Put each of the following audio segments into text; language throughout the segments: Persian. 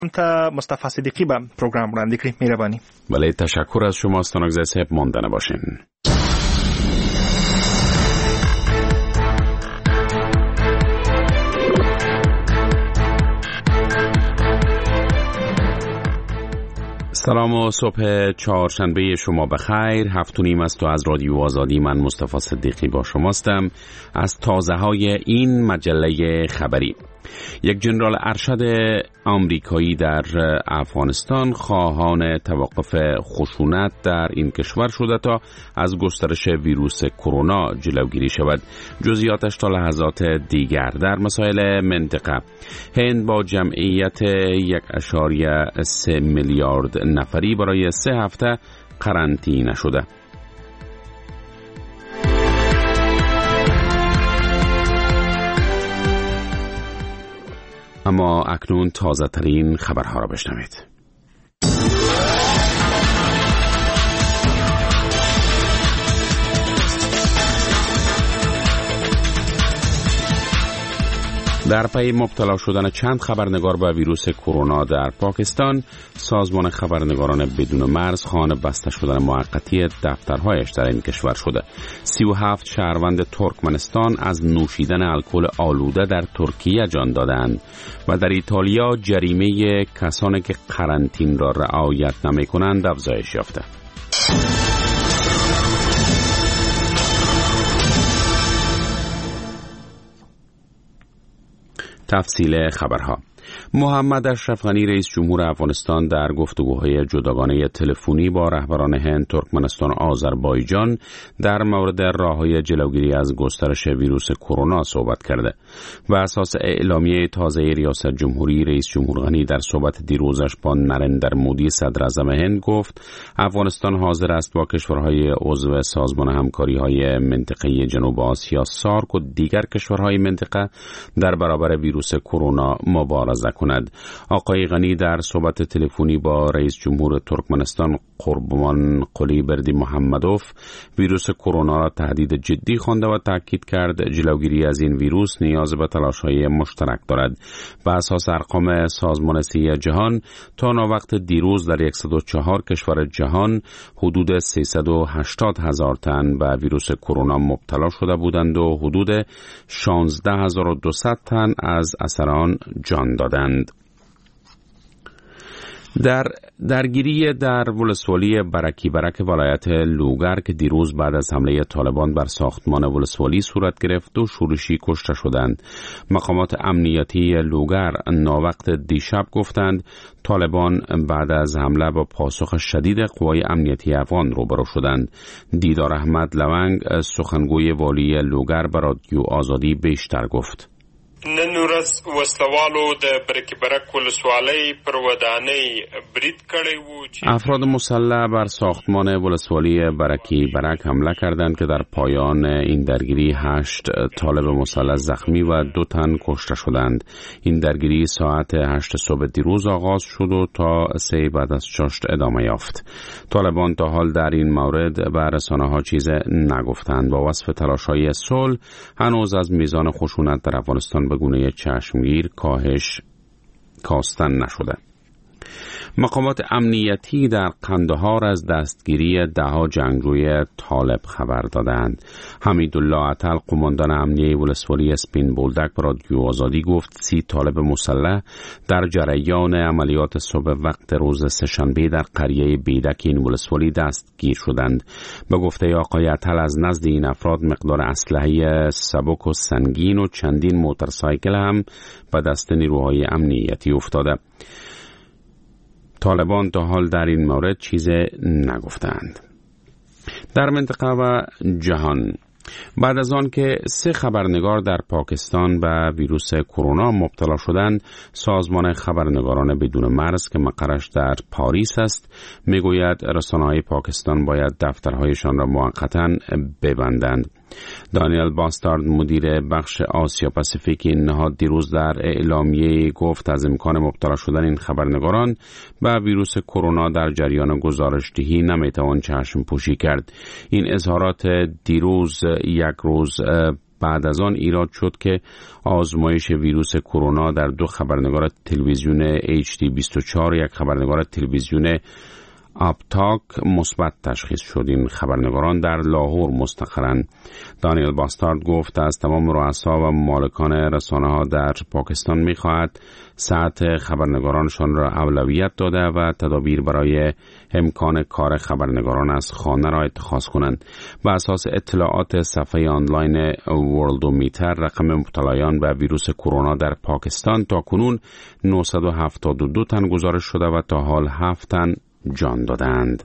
تا مصطفی صدیقی به پروگرام وړاندې کړي. مهرباني. بله، تشکر از شما. استانگزه صاحب ماندنه باشین. سلام و صبح چهارشنبه شما بخیر. 7:30 است و از رادیو آزادی من مصطفی صدیقی با شماستم. از تازه های این مجله خبری: یک جنرال ارشد آمریکایی در افغانستان خواهان توقف خشونت در این کشور شده تا از گسترش ویروس کرونا جلوگیری شود. جزئیاتش تا لحظات دیگر. در مسائل منطقه: هند با جمعیت 1.3 میلیارد نفری برای 3 هفته قرنطینه شده. اما اکنون تازه ترین خبرها را بشنوید. در پی مبتلا شدن چند خبرنگار به ویروس کرونا در پاکستان، سازمان خبرنگاران بدون مرز خواهان بسته شدن موقتی دفترهایش در این کشور شده. 37 شهروند ترکمنستان از نوشیدن الکل آلوده در ترکیه جان دادند و در ایتالیا جریمه کسانی که قرنطینه را رعایت نمی‌کنند افزایش یافته. تفصیل خبرها: محمد اشرف غنی رئیس جمهور افغانستان در گفتگوهای جداگانه تلفنی با رهبران هند، ترکمنستان و آذربایجان در مورد راه‌های جلوگیری از گسترش ویروس کرونا صحبت کرده. بر اساس اعلامیه تازه ریاست جمهوری، رئیس جمهور غنی در صحبت دیروزش با نریندر مودی صدر اعظم هند گفت افغانستان حاضر است با کشورهای عضو سازمان همکاری‌های منطقه‌ای جنوب آسیا سارک و دیگر کشورهای منطقه در برابر ویروس کرونا مبارزه کند. آقای غنی در صحبت تلفنی با رئیس جمهور ترکمنستان قربان قلیبردی محمدوف ویروس کرونا را تهدید جدی خوانده و تاکید کرد جلوگیری از این ویروس نیاز به تلاش‌های مشترک دارد. بر اساس ارقام سازمان صحت جهان تا وقت دیروز در 104 کشور جهان حدود 380,000 تن به ویروس کرونا مبتلا شده بودند و حدود 16,200 تن از اثر آن جان دادند. در درگیری در ولسوالی برکی برک ولایت لوگر که دیروز بعد از حمله طالبان بر ساختمان ولسوالی صورت گرفت و شورشی کشته شدند. مقامات امنیتی لوگر ناوقت دیشب گفتند طالبان بعد از حمله با پاسخ شدید قوای امنیتی افغان روبرو شدند. دیدار احمد لونگ سخنگوی والی لوگر به رادیو آزادی بیشتر گفت. نن ورځ وسلوالو د برکی برک ولسوالی پر ودانۍ برید کړی وو. افراد مسلح بر ساختمان ولسوالی برکی برک حمله کردند که در پایان این درگیری 8 طالب مسلح زخمی و 2 تن کشته شدند. این درگیری ساعت 8 صبح دیروز آغاز شد و تا 3 بعد از چاشت ادامه یافت. طالبان تا حال در این مورد به رسانه‌ها چیز نگفتند. با وصف تلاش‌های صلح هنوز از میزان خشونت در افغانستان به گونه چشمگیر کاهش کاستن نشده. مقامات امنیتی در قندهار از دستگیری 10 جنگجوی طالب خبر دادند. حمیدالله عطل قماندان امنیه ولسوالی اسپین بولدک به رادیو آزادی گفت 30 طالب مسلح در جریان عملیات صبح وقت روز سه‌شنبه در قریه بیدک این ولسوالی دستگیر شدند. به گفته آقای عطل از نزد این افراد مقدار اسلحه سبک و سنگین و چندین موتورسایکل هم به دست نیروهای امنیتی افتاده. طالبان تا حال در این مورد چیز نگفتند. در منطقه و جهان: بعد از آن که 3 خبرنگار در پاکستان به ویروس کرونا مبتلا شدند، سازمان خبرنگاران بدون مرز که مقرش در پاریس است میگوید رسانه‌های پاکستان باید دفترهایشان را موقتاً ببندند. دانیل باستارد مدیر بخش آسیا پاسیفیک این نهاد دیروز در اعلامیه گفت از امکان مبتلا شدن این خبرنگاران به ویروس کرونا در جریان گزارش‌دهی نمیتوان چشم پوشی کرد. این اظهارات دیروز یک روز بعد از آن ایراد شد که آزمایش ویروس کرونا در 2 خبرنگار تلویزیون HD24 یک خبرنگار تلویزیون آپتاک مثبت تشخیص شد. این خبرنگاران در لاهور مستقرند. دانیل باستارد گفت از تمام رؤسا و مالکان رسانه‌ها در پاکستان می‌خواهد ساعت خبرنگارانشان را اولویت داده و تدابیر برای امکان کار خبرنگاران از خانه را اتخاذ کنند. بر اساس اطلاعات صفحه آنلاین ورلدومیتر، رقم مبتلایان به ویروس کرونا در پاکستان تا کنون 972 تن گزارش شده و تا حال 7 تن جان دادند.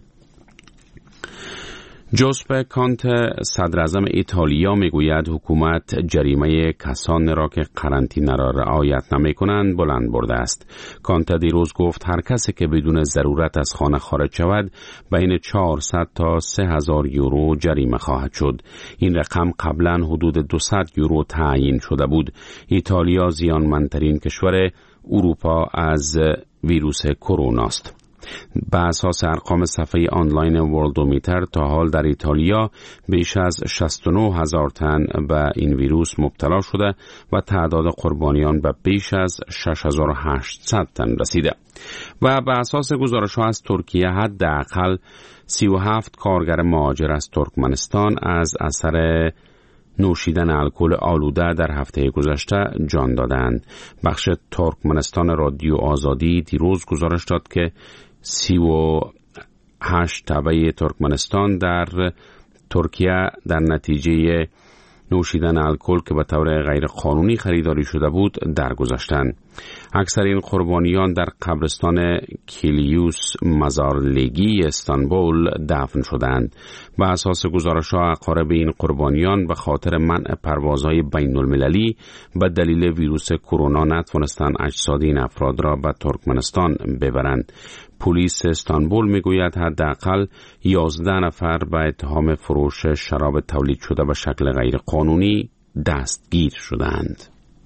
جوزپه کانت صدر اعظم ایتالیا میگوید حکومت جریمه کسانی را که قرنطینه را رعایت نمی کنند بلند برده است. کانت دیروز گفت هر کسی که بدون ضرورت از خانه خارج شود بین 400 تا 3000 یورو جریمه خواهد شد. این رقم قبلا حدود 200 یورو تعیین شده بود. ایتالیا زیانمندترین کشور اروپا از ویروس کرونا است. به اساس ارقام صفحه آنلاین ورلدومیتر تا حال در ایتالیا بیش از 69,000 تن به این ویروس مبتلا شده و تعداد قربانیان به بیش از 6,800 تن رسیده. و به اساس گزارش‌ها از ترکیه حداقل 37 کارگر مهاجر از ترکمنستان از اثر نوشیدن الکل آلوده در هفته گذشته جان دادند. بخش ترکمنستان رادیو آزادی دیروز گزارش داد که 38 تبع ترکمنستان در ترکیه در نتیجه نوشیدن الکل که به طور غیر قانونی خریداری شده بود درگذشتند. اکثر این قربانیان در قبرستان کلیوس مزارلگی استانبول دفن شدند. به اساس گزارش‌ها اقارب این قربانیان به خاطر منع پروازهای بین المللی به دلیل ویروس کرونا نتوانستند اجساد این افراد را به ترکمنستان ببرند. پلیس استانبول میگوید حداقل 11 نفر به اتهام فروش شراب تولید شده به شکل غیر قانونی دستگیر شدند.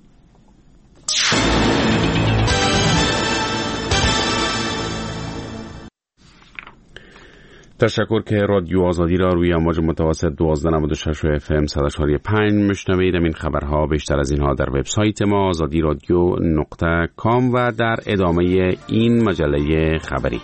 تشکر که رادیو آزادی را روی امواج متوسط 1296 و FM 100.5 میشنوید. این خبرها بیشتر از اینها در وبسایت ما azadiradio.com و در ادامه این مجله خبری.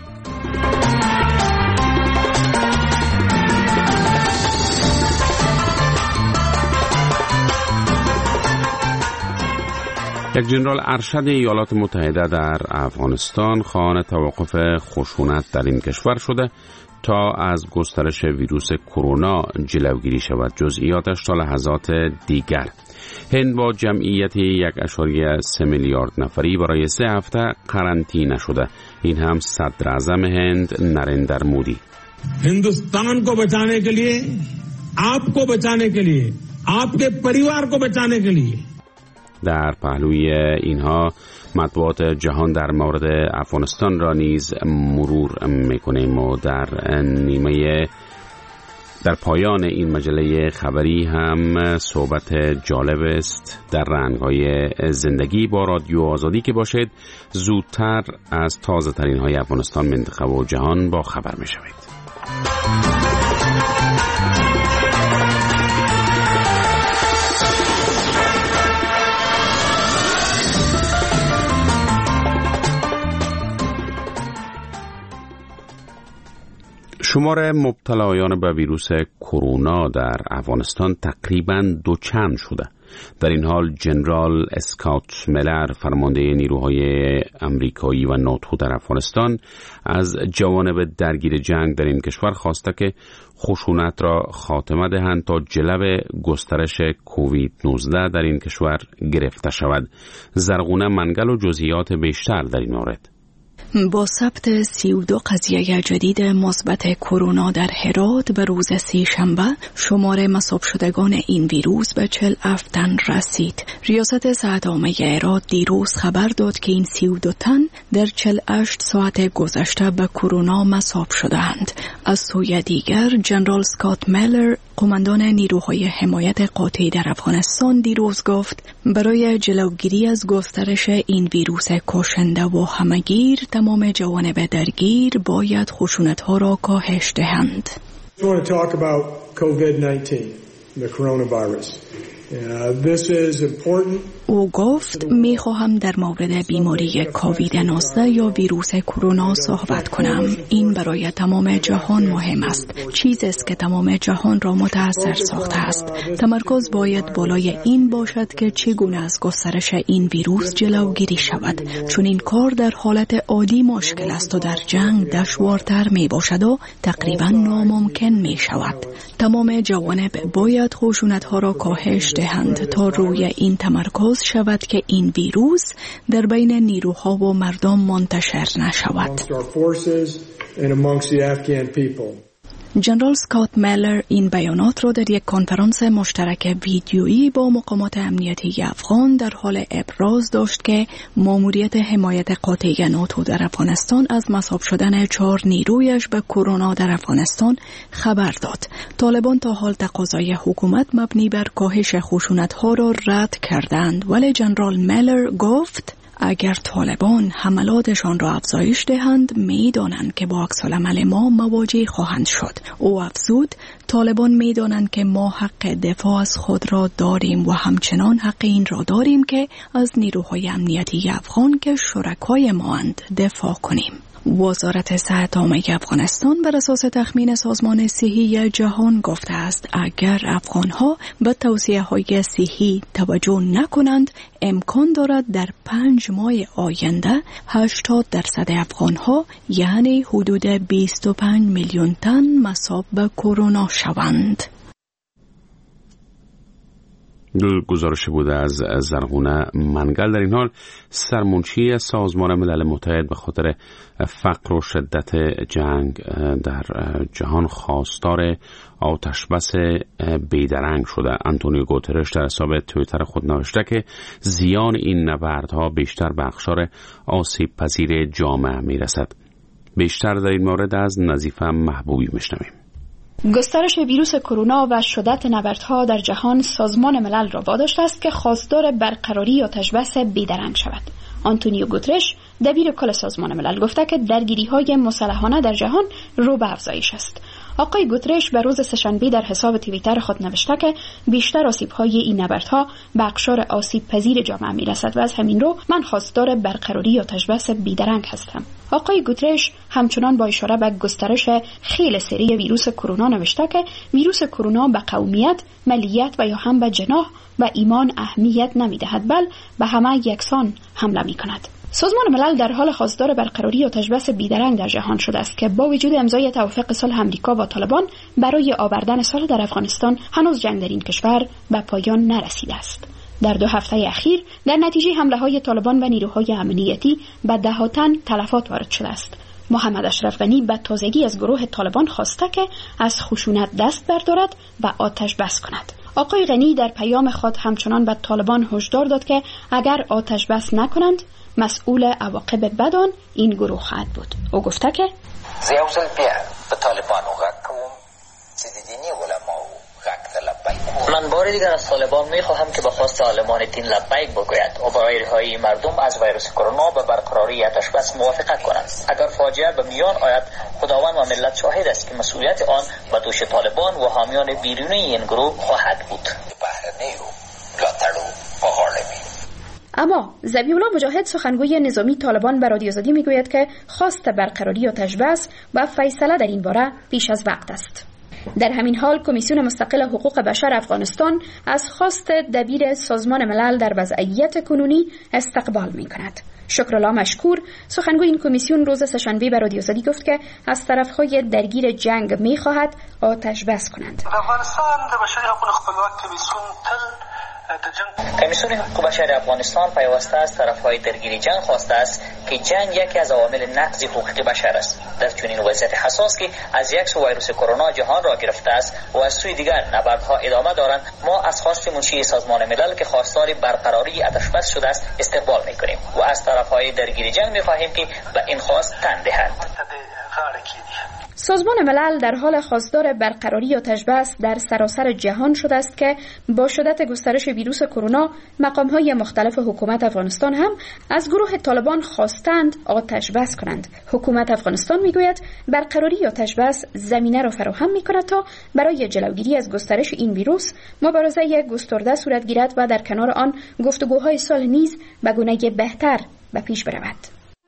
یک ژنرال ارشد ایالات متحده در افغانستان خواهان توقف خشونت در این کشور شده تا از گسترش ویروس کرونا جلوگیری شود. جزئیاتش تا لحظات دیگر. هند با جمعیت 1.3 میلیارد نفری برای 3 هفته قرنطینه شده. این هم صدر اعظم هند نریندر مودی. हिंदुस्तान को बचाने के लिए, आपको बचाने के लिए, आपके परिवार को बचाने के लिए. در پهلوی اینها مطبوعات جهان در مورد افغانستان را نیز مرور میکنیم و در پایان این مجله خبری هم صحبت جالب است در رنگ‌های زندگی با رادیو آزادی که باشید زودتر از تازه ترین های افغانستان، منطقه و جهان با خبر میشوید. شمار مبتلایان به ویروس کرونا در افغانستان تقریباً دوچند شده. در این حال جنرال اسکات میلر، فرمانده نیروهای امریکایی و ناتو در افغانستان، از جوانب درگیر جنگ در این کشور خواسته که خشونت را خاتمه دهند تا جلو گسترش کووید 19 در این کشور گرفته شود. زرغونه منگل و جزئیات بیشتر در این مورد. با ثبت 32 قضیه جدید مثبت کرونا در هرات به روز سه‌شنبه، شمار مصاب شدگان این ویروس به 47 تن رسید. ریاست صحت عامه هرات دیروز خبر داد که این 32 تن در 48 ساعت گذشته به کرونا مصاب شدند. از سوی دیگر، جنرال اسکات میلر، قماندان نیروهای حمایت قاطع در افغانستان، دیروز گفت برای جلوگیری از گسترش این ویروس کشنده و همه‌گیر تمام جوانب درگیر باید خشونت‌ها را کاهش دهند. I want to talk about COVID-19, the coronavirus. او گفت میخواهم در مورد بیماری کووید 19 یا ویروس کرونا صحبت کنم. این برای تمام جهان مهم است. چیزی است که تمام جهان را متاثر ساخته است. تمرکز باید بالای این باشد که چگونه از گسترش این ویروس جلوگیری شود، چون این کار در حالت عادی مشکل است و در جنگ دشوارتر می باشد و تقریبا ناممکن می شود. تمام جوانب باید خشونت‌ها را کاهش دهند تا روی این تمرکز شود که این ویروس در بین نیروها و مردم منتشر نشود. جنرال سکات میلر این بیانات را در یک کنفرانس مشترک ویدیویی با مقامات امنیتی افغان در حال ابراز داشت که ماموریت حمایت قاطع ناتو در افغانستان از مصاب شدن 4 نیرویش به کرونا در افغانستان خبر داد. طالبان تا حال تقاضای حکومت مبنی بر کاهش خشونت‌ها را رد کردند، ولی جنرال میلر گفت اگر طالبان حملاتشان را افزایش دهند می‌دانند که با عکس‌العمل ما مواجه خواهند شد. او افزود طالبان می‌دانند که ما حق دفاع از خود را داریم و همچنان حق این را داریم که از نیروهای امنیتی افغان که شرکای ما اند دفاع کنیم. وزارت صحت عامه افغانستان بر اساس تخمین سازمان صحی جهان گفته است اگر افغانها به توصیه‌های صحی توجه نکنند امکان دارد در 5 ماه آینده 80% افغانها یعنی حدود 25 میلیون تن مصاب به کرونا شوند. دو گزارش بوده از زرغونه منگل. در این حال سرمنشی سازمان ملل متحد به خاطر فقر و شدت جنگ در جهان خواستار آتشبس بیدرنگ شده. آنتونیو گوترش در حساب توییتر خود نوشته که زیان این نبردها بیشتر به اقشار آسیب پذیر جامعه میرسد. بیشتر در این مورد از نظیفه محبوبی میشنویم. گسترش ویروس کرونا و شدت نبردها در جهان سازمان ملل را واداشته است که خواستار برقراری آتشبس بیدرنگ شود. آنتونیو گوترش دبیر کل سازمان ملل گفته که درگیری‌های مسلحانه در جهان رو به افزایش است. آقای گوترش به روز سه‌شنبه در حساب توییتر خود نوشته که بیشتر آسیب‌های این نبردها به اقشار آسیب پذیر جامعه می‌رسد و از همین رو من خواستار برقراری آتشبس بیدرنگ هستم. آقای گوترش همچنان با اشاره به گسترش خیلی سریع ویروس کرونا نوشته که ویروس کرونا به قومیت، ملیت و یا هم به جناح و ایمان اهمیت نمی‌دهد، بل به همه یکسان حمله می‌کند. سازمان ملل در حال خواستار برقراری آتشبس بیدرنگ در جهان شده است که با وجود امضای توافق صلح آمریکا و طالبان برای آوردن صلح در افغانستان هنوز جنگ در این کشور به پایان نرسیده است. در 2 هفته اخیر در نتیجه حمله‌های طالبان و نیروهای امنیتی به ده‌ها تن تلفات وارد شده است. محمد اشرف غنی به تازگی از گروه طالبان خواسته که از خشونت دست بردارد و آتش بس کند. آقای غنی در پیام خود همچنان به طالبان هشدار داد که اگر آتش بس نکنند مسئول عواقب بد آن این گروه خواهد بود. او گفته که زیوزل بیا به طالبان و غک کوم چه دینی علما و غک لبیک. من بار دیگر از طالبان میخواهم که به خواست عالمان دین لبیک بگوید و برای رهایی مردم از ویروس کرونا به برقراری آتشبس موافقت کنند. اگر فاجعه به میان آید خداوند و ملت شاهد است که مسئولیت آن به دوش طالبان و حامیان بیرونی این گروه خواهد بود. اما ذبیح‌الله مجاهد سخنگوی نظامی طالبان به رادیو آزادی میگوید که خواست برقراری آتشبس و فیصله در این باره پیش از وقت است. در همین حال کمیسیون مستقل حقوق بشر افغانستان از خواست دبیر سازمان ملل در وضعیت کنونی استقبال می‌کند. شکرالله مشکور سخنگوی این کمیسیون روز سه‌شنبه به رادیو آزادی گفت که از طرف‌های درگیر جنگ می‌خواهد آتشبس کنند. افغانستان د بشري حقوقو خپلواک کمیسیون کمیسیون حقوق بشر افغانستان پیوسته از طرف‌های درگیر جنگ خواسته است که جنگ یکی از عوامل نقض حقوق بشر است. در چنین وضعیت حساس که از یک سو ویروس کرونا جهان را گرفته است و از سوی دیگر نبردها ادامه دارند، ما از خواست منشی سازمان ملل که خواستار برقراری آتشبس شده است استقبال می‌کنیم و از طرف‌های درگیر جنگ می‌خواهیم که به این خواست تن دهند. غاړه کېږدي. سازمان ملل در حال خواستار برقراری آتش بس در سراسر جهان شده است که با شدت گسترش ویروس کرونا مقام‌های مختلف حکومت افغانستان هم از گروه طالبان خواستند آتش بس کنند. حکومت افغانستان میگوید برقراری آتش بس زمینه را فراهم می‌کند تا برای جلوگیری از گسترش این ویروس مبارزه گسترده صورت گیرد و در کنار آن گفتگوهای صلح نیز به گونه بهتر به پیش برود.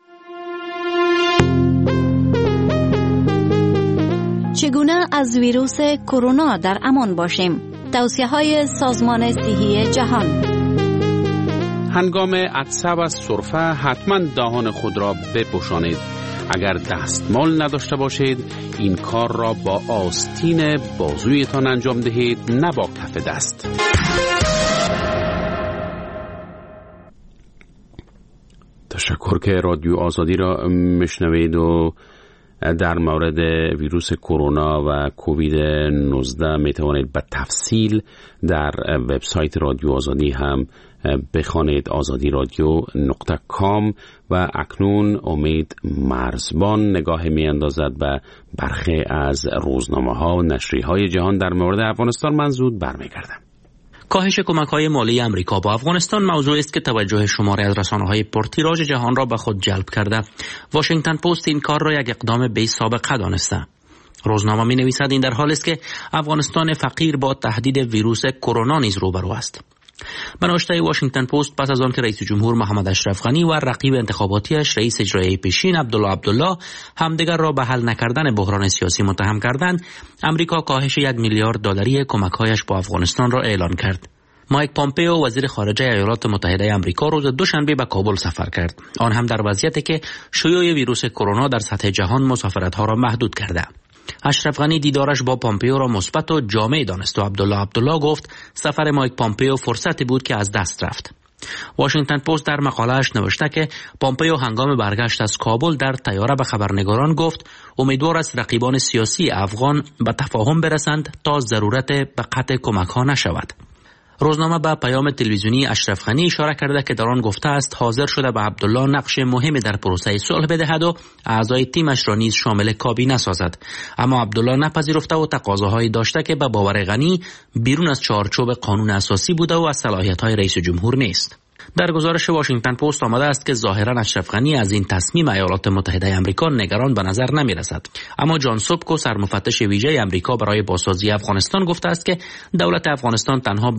چگونه از ویروس کرونا در امان باشیم؟ توصیه‌های سازمان صحی جهان. هنگام عطسه و سرفه حتما دهان خود را بپوشانید. اگر دستمال نداشته باشید این کار را با آستین بازویتان انجام دهید، نه با کف دست. تشکر که رادیو آزادی را میشنوید و در مورد ویروس کرونا و کووید 19 می توانید به تفصیل در وبسایت رادیو آزادی هم بخوانید، azadi-radio.com. و اکنون امید مرزبان نگاه می اندازد به برخی از روزنامه ها و نشریه های جهان در مورد افغانستان. من زود برمیگردم. کاهش کمک‌های مالی آمریکا با افغانستان موضوعی است که توجه شماری از رسانه‌های پرتیراژ جهان را به خود جلب کرده. واشنگتن پست این کار را یک اقدام بی سابقه دانسته. روزنامه می‌نویسد این در حالی است که افغانستان فقیر با تهدید ویروس کرونا نیز روبرو است. به نوشته واشنگتن پست، پس از آن که رئیس جمهور محمد اشرف غنی و رقیب انتخاباتیش رئیس اجرایی پیشین عبدالله همدیگر را به حل نکردن بحران سیاسی متهم کردند، امریکا کاهش 1 میلیارد دلاری کمک‌هایش با افغانستان را اعلان کرد. مایک پامپئو وزیر خارجه ایالات متحده آمریکا روز دوشنبه به کابل سفر کرد، آن هم در وضعیتی که شیوع ویروس کرونا در سطح جهان مسافرت‌ها را محدود کرده. اشرف غنی دیدارش با پامپئو را مثبت و جامع دانست و عبدالله گفت سفر مایک پامپئو فرصتی بود که از دست رفت. واشنگتن پست در مقاله‌اش نوشته که پامپئو هنگام برگشت از کابل در طیاره به خبرنگاران گفت امیدوار است رقیبان سیاسی افغان به تفاهم برسند تا ضرورت به قطع کمک‌ها نشود. روزنامه به پیام تلویزیونی اشرف غنی اشاره کرده که در آن گفته است حاضر شده به عبدالله نقش مهمی در پروسه صلح بدهد و اعضای تیمش را نیز شامل کابینه سازد، اما عبدالله نپذیرفته و تقاضاهایی داشته که به باور غنی بیرون از چارچوب قانون اساسی بوده و از صلاحیت‌های رئیس جمهور نیست. در گزارش واشنگتن پست آمده است که ظاهرا اشرف غنی از این تصمیم ایالات متحده آمریکا نگران به نظر نمی رسد، اما جان سوبکو سرمفتش ویژه آمریکا برای بازسازی افغانستان گفته است که دولت افغانستان تنها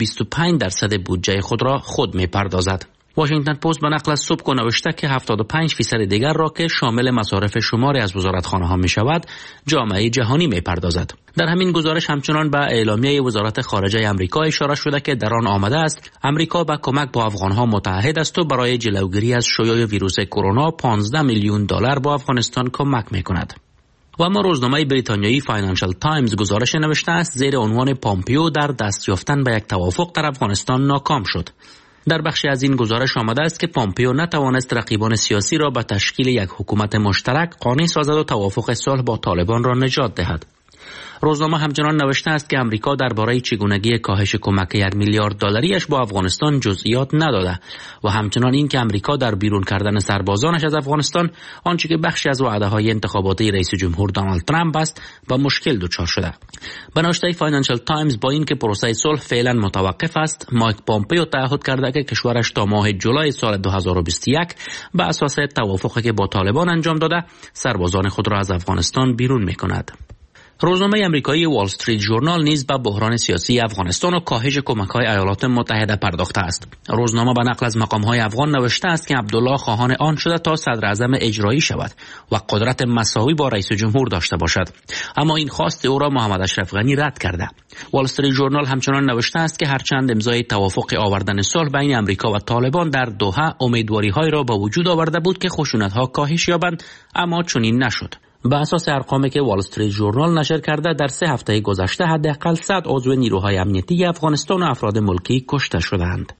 25% بودجه خود را خود می پردازد. واشنگتن پست به نقل از سوبکو نوشته که 75% دیگر را که شامل مصارف شماری از وزارتخانه‌ها می شود جامعه جهانی می پردازد. در همین گزارش همچنان به اعلامیه وزارت خارجه آمریکا اشاره شده که در آن آمده است امریکا به کمک با افغانها متعهد است و برای جلوگیری از شیوع ویروس کرونا 15 میلیون دلار با افغانستان کمک می کند. و اما روزنامه بریتانیایی فاینانشال تایمز گزارش نوشته است زیر عنوان پامپئو در دست یافتن به یک توافق در افغانستان ناکام شد. در بخشی از این گزارش آمده است که پامپئو نتوانست رقیبان سیاسی را به تشکیل یک حکومت مشترک قانع سازد و توافق صلح با طالبان را نجات دهد. روزنامه همچنان نوشته است که امریکا درباره چگونگی کاهش کمک 1 میلیارد دلاریش با افغانستان جزئیات نداده و همچنان این که امریکا در بیرون کردن سربازانش از افغانستان، آنچه که بخشی از وعده‌های انتخاباتی رئیس جمهور دونالد ترامپ است، با مشکل دچار شده. به نوشته فاینانشال تایمز با اینکه پروسه صلح فعلا متوقف است، مایک پامپئو تعهد کرده که کشورش تا ماه جولای سال 2021 به اساس توافقی که با طالبان انجام داده سربازان خود را از افغانستان بیرون می‌کند. روزنامه آمریکایی وال استریت ژورنال نیز به بحران سیاسی افغانستان و کاهش کمک‌های ایالات متحده پرداخته است. روزنامه به نقل از مقام‌های افغان نوشته است که عبدالله خواهان آن شده تا صدر اعظم اجرایی شود و قدرت مساوی با رئیس جمهور داشته باشد، اما این خواست او را محمد اشرف غنی رد کرده. وال استریت ژورنال همچنان نوشته است که هرچند امضای توافق آوردن صلح بین آمریکا و طالبان در دوحه امیدواری‌های را به وجود آورده بود که خشونت‌ها کاهش یابند، اما چنین نشد. به اساس ارقامی که وال استریت ژورنال نشر کرده در 3 هفته گذشته حداقل 100 عضو نیروهای امنیتی افغانستان و افراد ملکی کشته شدند.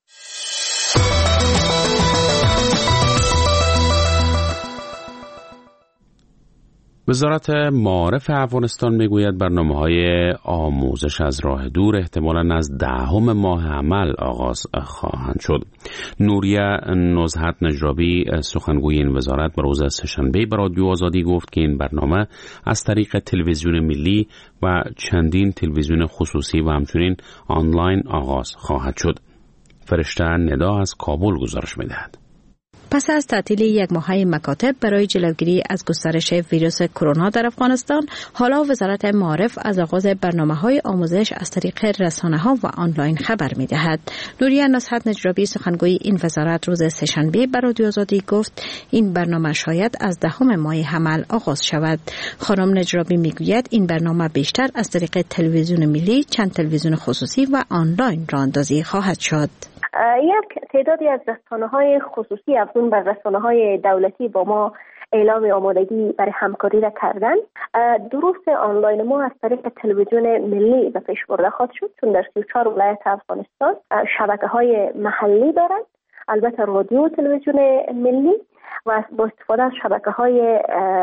وزارت معارف افغانستان میگوید برنامه‌های آموزش از راه دور احتمالاً از 10 ماه عمل آغاز خواهند شد. نوریه نزهت نجرابی سخنگوی این وزارت به روز سه‌شنبه به رادیو آزادی گفت که این برنامه از طریق تلویزیون ملی و چندین تلویزیون خصوصی و همچنین آنلاین آغاز خواهد شد. فرشته ندا از کابل گزارش می‌دهد. پس از تعطیل 1 ماهه مکاتب برای جلوگیری از گسترش ویروس کرونا در افغانستان، حالا وزارت معارف از آغاز برنامه‌های آموزش از طریق رسانه‌ها و آنلاین خبر می‌دهد. نوریه نصحت نجرابی سخنگوی این وزارت روز سه‌شنبه به رادیو آزادی گفت این برنامه شاید از 10 ماه حمل آغاز شود. خانم نجرابی میگوید این برنامه بیشتر از طریق تلویزیون ملی، چند تلویزیون خصوصی و آنلاین راه‌اندازی خواهد شد. یک تعدادی از رسانه‌های خصوصی افزون بر رسانه‌های دولتی با ما اعلام آمادگی برای همکاری را کردن. دروس آنلاین ما از طریق تلویزیون ملی به پیش برده خواهد شد، چون در 34 ولایت افغانستان شبکه‌های محلی دارند، البته رادیو و تلویزیون ملی، و با استفاده از شبکه‌های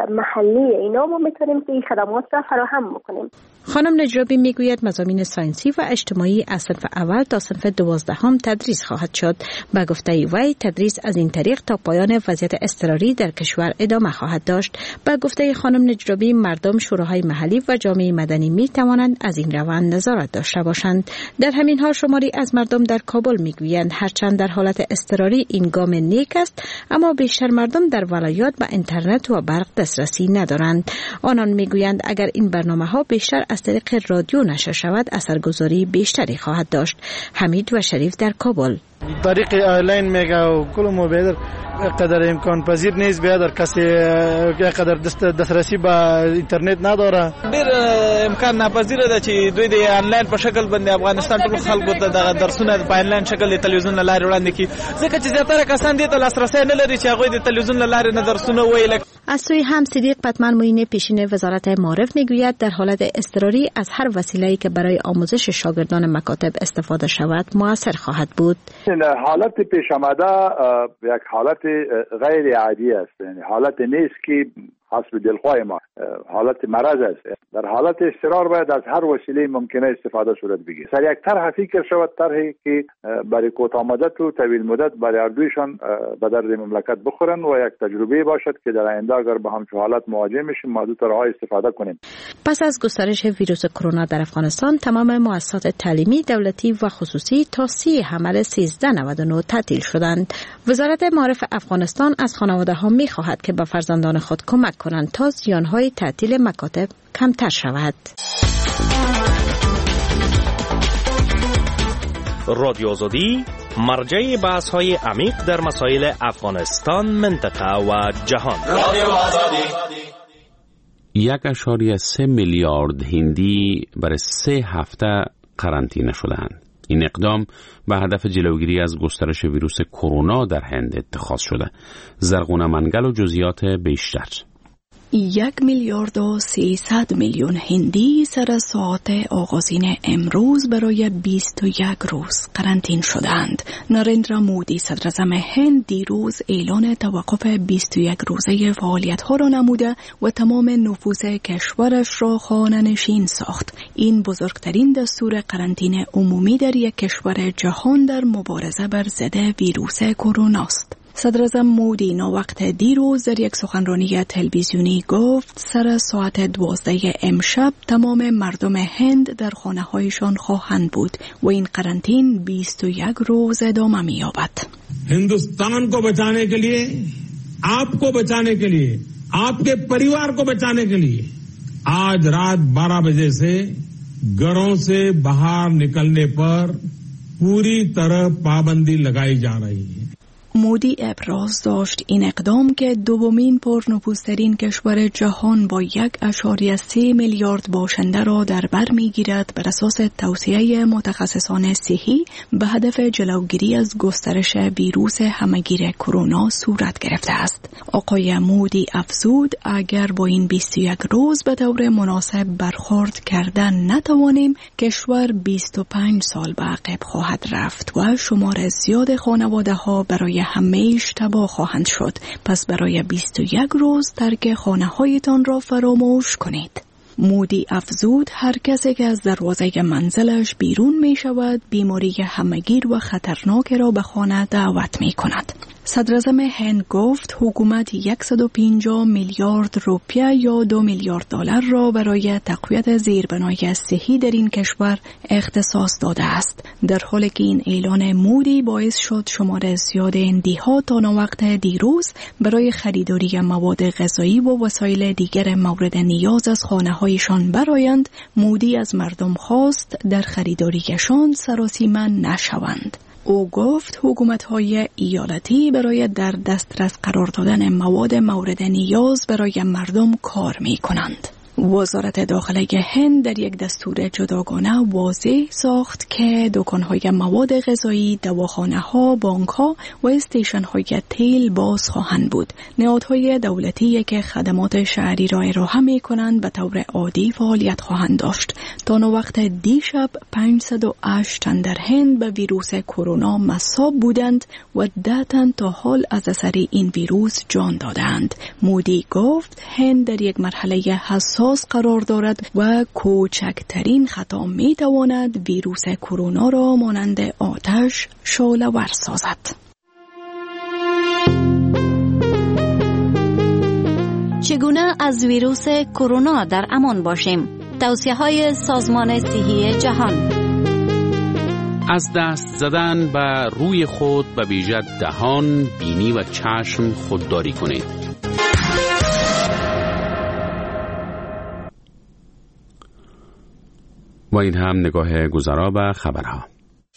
محلی اینا ما میتونیم که این خدمات را فراهم بکنیم. خانم نجرابی میگوید مضامین ساینسی و اجتماعی از صنف اول تا صنف 12 تدریس خواهد شد. به گفته وی تدریس از این طریق تا پایان وضعیت اضطراری در کشور ادامه خواهد داشت. به گفته خانم نجرابی مردم، شوراهای محلی و جامعه مدنی می توانند از این روند نظارت داشته باشند. در همین حال شماری از مردم در کابل میگویند هرچند در حالت اضطراری این گام نیک است، اما بیشتر مردم در ولایات به اینترنت و برق دسترسی ندارند. آنان میگویند اگر این برنامه‌ها بیشتر از طریق رادیو نشر شود اثرگذاری بیشتری خواهد داشت. حمید و شریف در کابل. طریق آنلاین میگه و کل موبایل قدر امکان پذیر نیست، بیادر کسی قدر دسترسی به اینترنت نداره. ډیر امکان ناپذیره ده چې دوی د آنلاین په شکل باندې افغانستان ټول خلکو ته د درسونه په آنلاین شکل د تلویزیون لارې وړاندې کړي، ځکه چې زیاتره کسان دې ته لاسرسی نه لري چې هغوی د تلویزیون لارې نه درسونه وویل. از سوی هم صدیق پتمن معین پیشین وزارت معارف میگوید در حالت اضطراری از هر وسیله‌ای که برای آموزش شاگردان مکاتب استفاده شود مؤثر خواهد بود. حالت پیش آمده یک حالت غیر عادی است، یعنی حالت نیست که حسب دلخواه ما، حالت مرض است. در حالت اضطرار باید از هر وسیله ممکنه استفاده صورت بگیرد. سر یک طرح فکر شود، طرحی که برای کوتاه مدت و طویل مدت برای اردویشان به درد مملکت بخورن و یک تجربه باشد که در آینده اگر به همچین حالت مواجه میشیم ما دو طرح‌ها استفاده کنیم. پس از گسترش ویروس کرونا در افغانستان تمام مؤسسات تعلیمی دولتی و خصوصی تا 30 حمل 1399 تعطیل شدند. وزارت معارف افغانستان از خانواده‌ها می‌خواهد که به فرزندان خود کمک کنند تا زیان‌های تعطیل مکاتب کمتر شود. رادیو آزادی مرجع بحث‌های عمیق در مسائل افغانستان، منطقه و جهان. رادیو آزادی 1.3 میلیارد هندی برای 3 هفته قرنطینه شدند. این اقدام به هدف جلوگیری از گسترش ویروس کرونا در هند اتخاذ شده. زرغونه منگل و جزئیات بیشتر. 1,300,000,000 هندی سر ساعت آغازین امروز برای 21 روز قرنطین شدند. نریندرا مودی صدراعظم هند دیروز اعلان توقف 21 روزه فعالیت‌ها را نموده و تمام نفوذ کشورش را خانه‌نشین ساخت. این بزرگترین دستور قرنطینه عمومی در یک کشور جهان در مبارزه بر ضد ویروس کرونا است. صدراعظم مودی ناوقت دیروز در یک سخنرانی تلویزیونی گفت سر ساعت 12 امشب تمام مردم هند در خانه‌هایشان خواهند بود و این قرنطین 21 روز ادامه می‌یابد. हिंदुस्तान को बचाने के लिए, आपको बचाने के लिए, आपके परिवार को बचाने के लिए आज रात 12 बजे से घरों से बाहर निकलने पर पूरी तरह पाबंदी लगाई जा रही है. مودی ابراز داشت این اقدام که دومین پرنفوذترین کشور جهان با 1.3 میلیارد باشنده را در بر میگیرد بر اساس توصیه متخصصان صحی به هدف جلوگیری از گسترش ویروس همهگیر کرونا صورت گرفته است. آقای مودی افزود اگر با این 21 روز به طور مناسب برخورد کردن نتوانیم کشور 25 سال به عقب خواهد رفت و شمار زیاد خانواده ها برای همیشه تباه خواهند شد. پس برای 21 روز ترک خانه هایتان را فراموش کنید. مودی افزود هر کسی که از دروازه منزلش بیرون می شود بیماری همگیر و خطرناک را به خانه دعوت می کند. صدراعظم هند گفت حکومت 150 میلیارد روپیه یا 2 میلیارد دلار را برای تقویت زیربنای صحی در این کشور اختصاص داده است. در حالی که این اعلان مودی باعث شد شمار زیاد هندی‌ها تا وقت دیروز برای خریداری مواد غذایی و وسایل دیگر مورد نیاز از خانه‌هایشان برآیند، مودی از مردم خواست در خریداریشان سراسیمه نشوند. او گفت حکومت‌های ایالتی برای در دسترس قرار دادن مواد مورد نیاز برای مردم کار می‌کنند. وزارت داخله هند در یک دستور جداگانه واضح ساخت که دکان‌های مواد غذایی، دواخانه‌ها، بانک‌ها و استیشن‌های تیل باز خواهند بود. نهادهای دولتی که خدمات شهری را ارائه می‌کنند به طور عادی فعالیت خواهند داشت. تا وقت دیشب 508 تن در هند به ویروس کرونا مصاب بودند و 10 تن تا حال از اثر این ویروس جان دادند. مودی گفت هند در یک مرحله حساس قرار دارد و کوچکترین خطا می تواند ویروس کرونا را مانند آتش شعله‌ور سازد. چگونه از ویروس کرونا در امان باشیم؟ توصیه‌های سازمان صحی جهان. از دست زدن به روی خود به ویژه دهان، بینی و چشم خودداری کنید. و این هم نگاه گذرا به خبرها.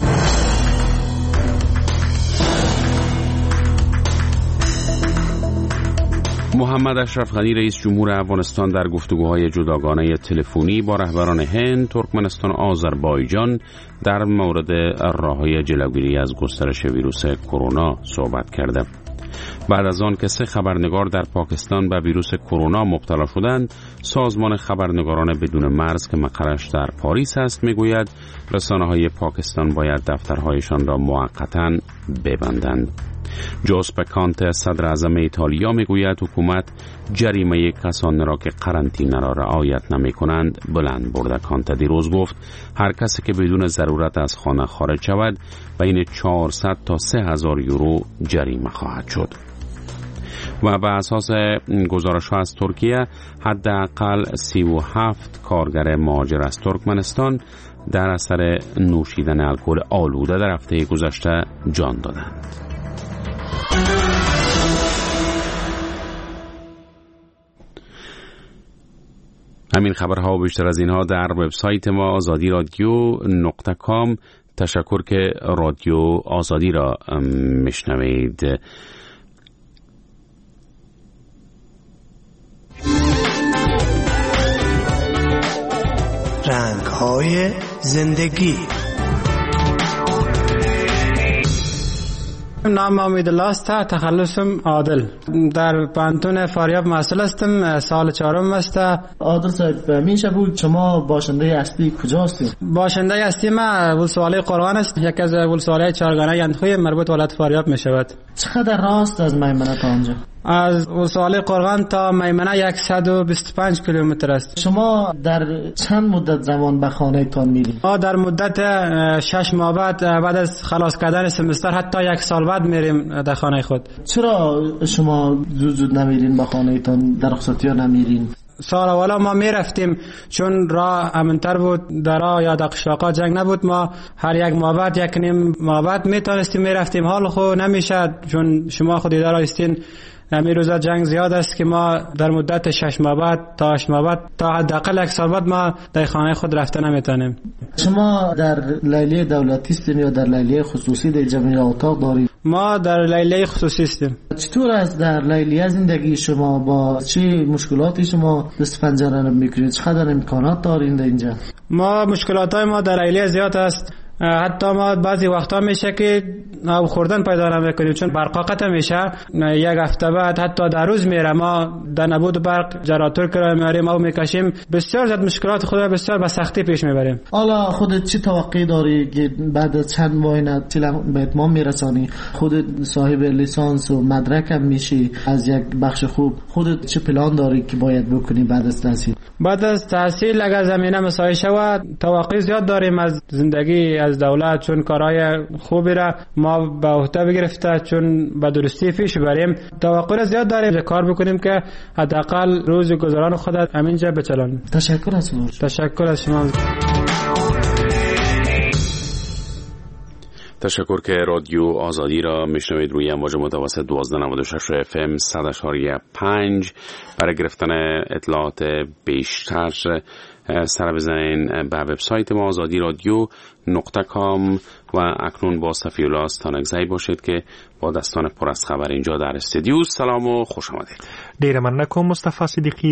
محمد اشرف غنی رئیس جمهور افغانستان در گفتگوهای جداگانه تلفنی با رهبران هند، ترکمنستان و آذربایجان در مورد راه‌های جلوگیری از گسترش ویروس کرونا صحبت کرده. بعد از آن که 3 خبرنگار در پاکستان به ویروس کرونا مبتلا شدند، سازمان خبرنگاران بدون مرز که مقرش در پاریس است میگوید رسانه‌های پاکستان باید دفترهایشان را موقتاً ببندند. جوزپه کانته صدر اعظم ایتالیا میگوید حکومت جریمه کسانی را که قرنطینه را رعایت نمی کنند بلند برده. کانته دیروز گفت هر کسی که بدون ضرورت از خانه خارج شود بین 400 تا 3000 یورو جریمه خواهد شد. و بر اساس گزارش‌ها از ترکیه حداقل 37 کارگر مهاجر از ترکمنستان در اثر نوشیدن الکل آلوده در هفته گذشته جان دادند. همین خبرها و بیشتر از اینها در وبسایت ما azadi.radio.com. تشکر که رادیو آزادی را میشنوید. رنگ‌های زندگی. نام امیدالله است، تخلصم عادل. در پانتون فاریاب مسئول هستم، سال 4 است. عادل صاحب میشه بود شما باشنده اصلی کجا هستید؟ باشنده اصلی ما ولسوالی قرغان است، یکی از ولسوالی چهارگانه اندخوی مربوط ولایت فاریاب می شود. چقدر راست از میمنه تا آنجا؟ از ولسوالی قرغان تا میمنه 125 کیلومتر است. شما در چند مدت زمان به خانه تان میرید؟ ما در مدت 6 ماه بعد از خلاص کردن سمستر حتی 1 سال بعد میریم در خانه خود. چرا شما زود نمیرین به خانه تان، در رخصتی ها نمیرین؟ سال اولا ما میرفتیم چون راه امن‌تر بود، در راه یا در قشلاقا جنگ نبود. ما هر 1 ماه بعد 1 نیم ماه بعد میتونستیم میرفتیم. حال خو نمیشه چون شما خود اداره هستین. همین روزا جنگ زیاد است که ما در مدت 6 ماه بعد تا 8 ماه بعد تا حداقل 1 سال بعد ما در خانه خود رفته نمیتونیم. شما در لیلیه دولتی هستین یا در لیلیه خصوصی در جمعی اتاق دارید؟ ما در لیلیه خصوصی هستیم. چطور است در لیلیه زندگی شما؟ با چه مشکلاتی شما دست پنجه را میکنید؟ چقدر امکانات دارین در اینجا؟ ما مشکلات های ما در لیلیه زیاد است. حتی ما بعضی وقتا میشه که آب خوردن پیدا نمیکنیم چون برق قطع میشه. یک هفته بعد حتی در روز میره، ما در نبود برق جنراتور کرایه میاریم او میکشیم. بسیار زیاد مشکلات خود را بسیار به سختی پیش میبریم. حالا خودت چه توقعی داری که بعد از چند ماه نتیجه به اتمام میرسانی؟ خودت صاحب لیسانس و مدرک هم میشی از یک بخش خوب، خودت چه پلان داری که باید بکنی بعد از تحصیل؟ بعد از تحصیل اگر زمینه مساعد شود توقع زیاد داریم از زندگی از دولت، چون کارهای خوبی را ما به عهده بگرفته چون به درستی پیش بریم. توقع زیاد داریم کار بکنیم که حداقل روز گذران خودت همینجا بچلانیم. تشکر از شما. تشکر از شما. تشکر که رادیو آزادی را میشنوید روی امواج متوسط 1296 FM 100.5. برای گرفتن اطلاعات بیشتر سر بزنین به وبسایت ما azadi-radio.com و اکنون با صفی‌الله استانکزی باشید که با دستان پر از خبر اینجا در استودیو. سلام و خوش آمدید. ډیره مننه کوم مصطفی صدیقی.